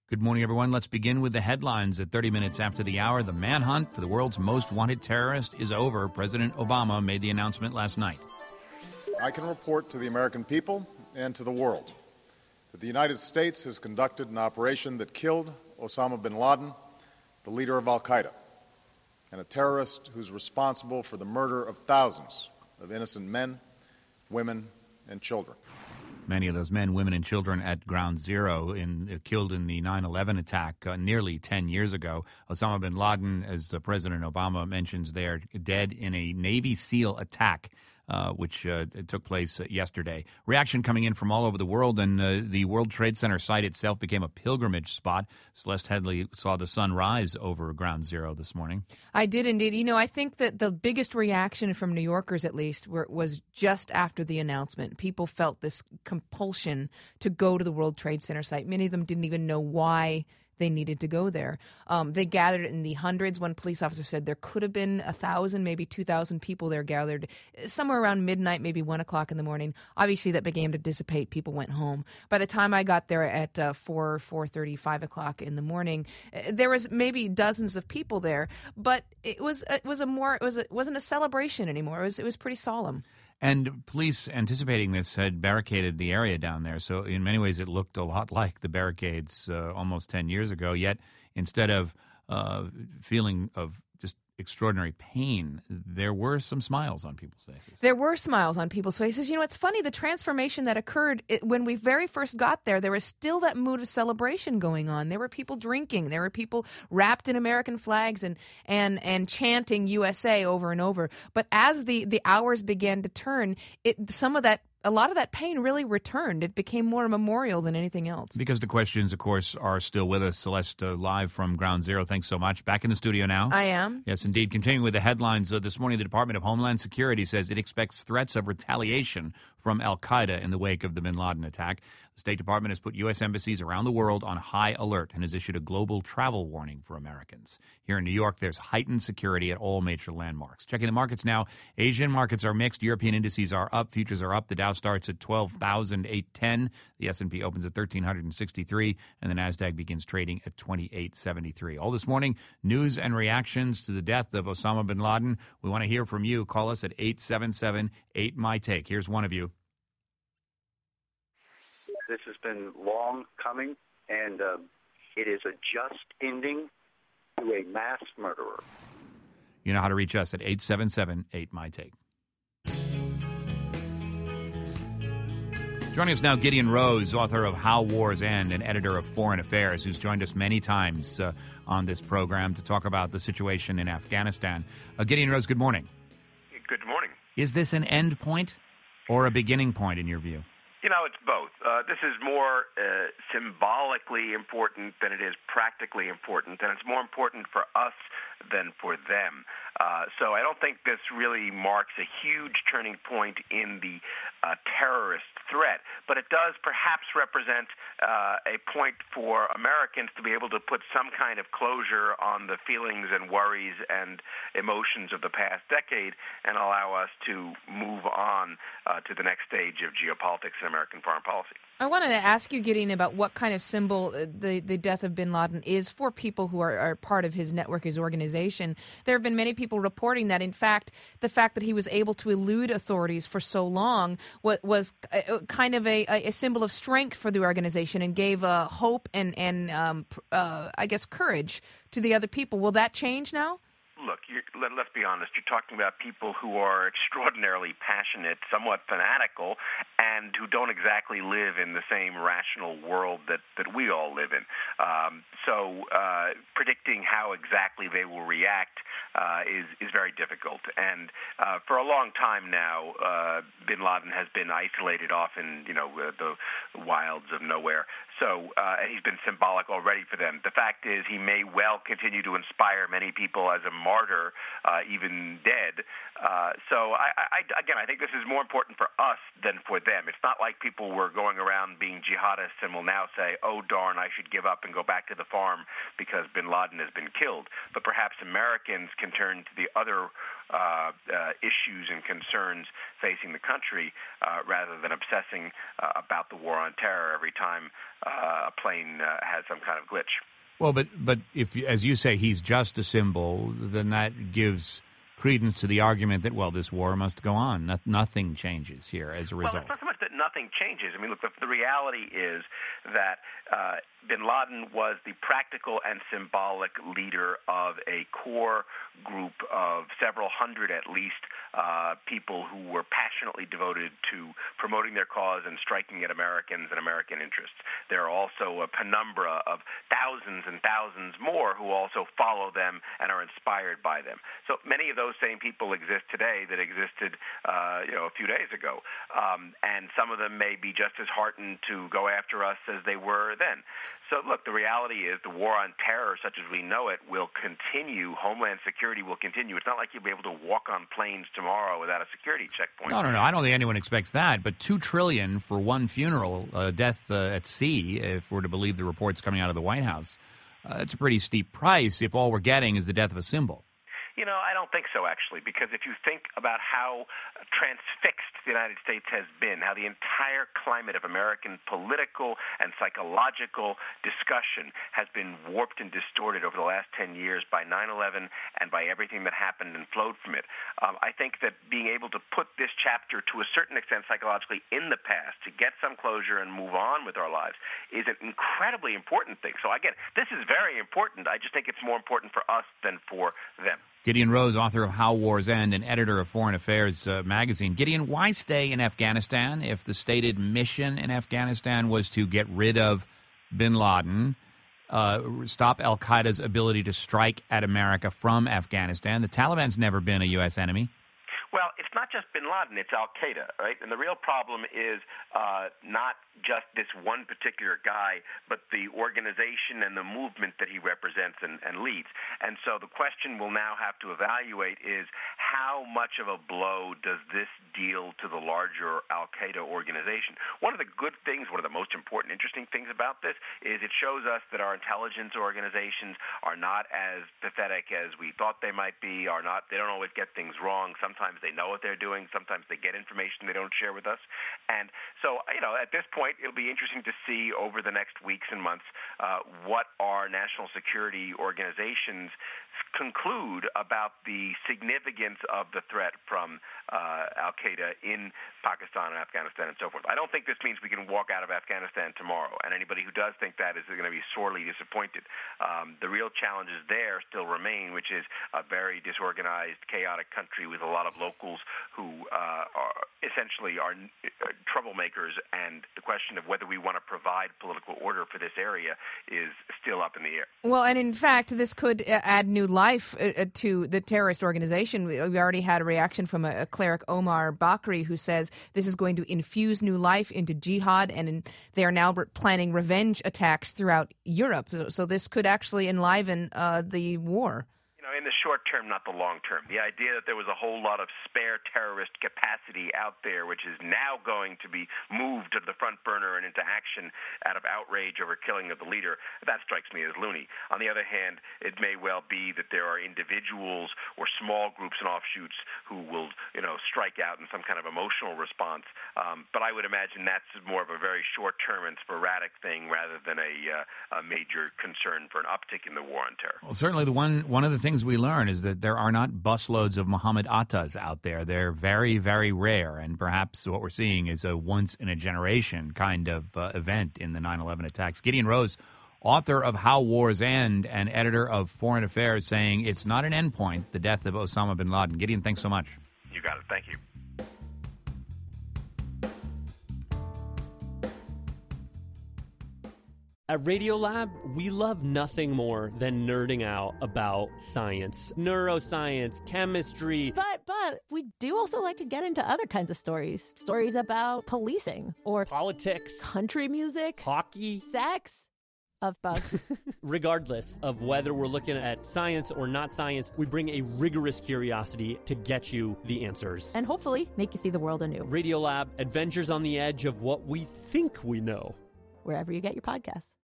Good morning, everyone. Let's begin with the headlines. At 30 minutes after the hour, the manhunt for the world's most wanted terrorist is over. President Obama made the announcement last night. I can report to the American people and to the world that the United States has conducted an operation that killed Osama bin Laden, the leader of al-Qaeda, and a terrorist who's responsible for the murder of thousands of innocent men, women, and children. Many of those men, women, and children at Ground Zero killed in the 9/11 attack nearly 10 years ago. Osama bin Laden, as President Obama mentions, they are dead in a Navy SEAL attack, which took place yesterday. Reaction coming in from all over the world, and the World Trade Center site itself became a pilgrimage spot. Celeste Headley saw the sun rise over Ground Zero this morning. I did indeed. You know, I think that the biggest reaction from New Yorkers, at least, was just after the announcement. People felt this compulsion to go to the World Trade Center site. Many of them didn't even know why they needed to go there. They gathered in the hundreds. One police officer said there could have been 1,000, maybe 2,000 people there gathered somewhere around midnight, maybe 1 o'clock in the morning. Obviously, that began to dissipate. People went home. By the time I got there at 4:30, 5 o'clock in the morning, there was maybe dozens of people there. But it wasn't a celebration anymore. It was pretty solemn. And police, anticipating this, had barricaded the area down there. So in many ways, it looked a lot like the barricades almost 10 years ago. Yet, instead of feeling of just extraordinary pain, there were some smiles on people's faces. There were smiles on people's faces. You know, it's funny, the transformation that occurred when we very first got there, there was still that mood of celebration going on. There were people drinking. There were people wrapped in American flags and chanting USA over and over. But as the hours began to turn, a lot of that pain really returned. It became more a memorial than anything else. Because the questions, of course, are still with us. Celeste, live from Ground Zero. Thanks so much. Back in the studio now. I am. Yes, indeed. Continuing with the headlines, this morning the Department of Homeland Security says it expects threats of retaliation from al-Qaeda in the wake of the bin Laden attack. The State Department has put U.S. embassies around the world on high alert and has issued a global travel warning for Americans. Here in New York, there's heightened security at all major landmarks. Checking the markets now. Asian markets are mixed. European indices are up. Futures are up. The Dow starts at 12,810. The S&P opens at 1,363. And the NASDAQ begins trading at 2,873. All this morning, news and reactions to the death of Osama bin Laden. We want to hear from you. Call us at 877-8MY-TAKE. Here's one of you. This has been long coming, and it is a just ending to a mass murderer. You know how to reach us at 877-8MY-TAKE. Joining us now, Gideon Rose, author of How Wars End and editor of Foreign Affairs, who's joined us many times on this program to talk about the situation in Afghanistan. Gideon Rose, good morning. Good morning. Is this an end point or a beginning point in your view? You know, it's both. This is more symbolically important than it is practically important, and it's more important for us than for them. So I don't think this really marks a huge turning point in the terrorist threat, but it does perhaps represent a point for Americans to be able to put some kind of closure on the feelings and worries and emotions of the past decade and allow us to move on to the next stage of geopolitics and American foreign policy. I wanted to ask you, Gideon, about what kind of symbol the death of bin Laden is for people who are part of his network, his organization. There have been many people reporting that, in fact, the fact that he was able to elude authorities for so long was kind of a symbol of strength for the organization and gave hope and I guess, courage to the other people. Will that change now? Look, let's be honest. You're talking about people who are extraordinarily passionate, somewhat fanatical, and who don't exactly live in the same rational world that we all live in. So predicting how exactly they will react is very difficult. And for a long time now, bin Laden has been isolated off in the wilds of nowhere. So he's been symbolic already for them. The fact is, he may well continue to inspire many people as a martyr, even dead. So I think this is more important for us than for them. It's not like people were going around being jihadists and will now say, oh, darn, I should give up and go back to the farm because bin Laden has been killed. But perhaps Americans can turn to the other issues and concerns facing the country rather than obsessing about the war on terror every time a plane has some kind of glitch. Well, but if, as you say, he's just a symbol, then that gives credence to the argument that, well, this war must go on. Nothing changes here as a result. Well, it's not so much that nothing changes. I mean, look, the reality is that bin Laden was the practical and symbolic leader of a core group of several hundred, at least, people who were passionately devoted to promoting their cause and striking at Americans and American interests. There are also a penumbra of thousands and thousands more who also follow them and are inspired by them. So many of those same people exist today that existed, a few days ago, and some of them may be just as heartened to go after us as they were then. So, look, the reality is the war on terror, such as we know it, will continue. Homeland Security will continue. It's not like you'll be able to walk on planes tomorrow without a security checkpoint. No. I don't think anyone expects that. But $2 trillion for one funeral, death at sea, if we're to believe the reports coming out of the White House, it's a pretty steep price if all we're getting is the death of a symbol. I don't think so, actually, because if you think about how transfixed the United States has been, how the entire climate of American political and psychological discussion has been warped and distorted over the last 10 years by 9/11 and by everything that happened and flowed from it, I think that being able to put this chapter to a certain extent psychologically in the past, to get some closure and move on with our lives, is an incredibly important thing. So, again, this is very important. I just think it's more important for us than for them. Gideon Rose, author of How Wars End and editor of Foreign Affairs magazine. Gideon, why stay in Afghanistan if the stated mission in Afghanistan was to get rid of bin Laden, stop al-Qaeda's ability to strike at America from Afghanistan? The Taliban's never been a U.S. enemy. Well, it's not just bin Laden, it's al-Qaeda, right? And the real problem is not just this one particular guy, but the organization and the movement that he represents and leads. And so the question we'll now have to evaluate is how much of a blow does this deal to the larger al-Qaeda organization? One of the good things, one of the most important, interesting things about this is it shows us that our intelligence organizations are not as pathetic as we thought they might be, they don't always get things wrong. Sometimes they know what they're doing. Sometimes they get information they don't share with us. And so, at this point, it'll be interesting to see over the next weeks and months what our national security organizations conclude about the significance of the threat from al-Qaeda in Pakistan and Afghanistan and so forth. I don't think this means we can walk out of Afghanistan tomorrow, and anybody who does think that is going to be sorely disappointed. The real challenges there still remain, which is a very disorganized, chaotic country with a lot of locals who are essentially troublemakers, and the question of whether we want to provide political order for this area is still up in the air. Well, and in fact, this could add new life to the terrorist organization. We already had a reaction from a cleric, Omar Bakri, who says this is going to infuse new life into jihad, and they are now planning revenge attacks throughout Europe. So this could actually enliven the war. In the short term, not the long term. The idea that there was a whole lot of spare terrorist capacity out there, which is now going to be moved to the front burner and into action out of outrage over killing of the leader, that strikes me as loony. On the other hand, it may well be that there are individuals or small groups and offshoots who will, strike out in some kind of emotional response. But I would imagine that's more of a very short-term and sporadic thing rather than a major concern for an uptick in the war on terror. Well, certainly one of the things we learn is that there are not busloads of Muhammad Attas out there. They're very, very rare, and perhaps what we're seeing is a once-in-a-generation kind of event in the 9/11 attacks. Gideon Rose, author of How Wars End and editor of Foreign Affairs, saying it's not an endpoint, the death of Osama bin Laden. Gideon, thanks so much. You got it. Thank you. At Radiolab, we love nothing more than nerding out about science, neuroscience, chemistry. But we do also like to get into other kinds of stories. Stories about policing or politics, country music, hockey, sex, of bugs. Regardless of whether we're looking at science or not science, we bring a rigorous curiosity to get you the answers. And hopefully make you see the world anew. Radiolab, adventures on the edge of what we think we know. Wherever you get your podcasts.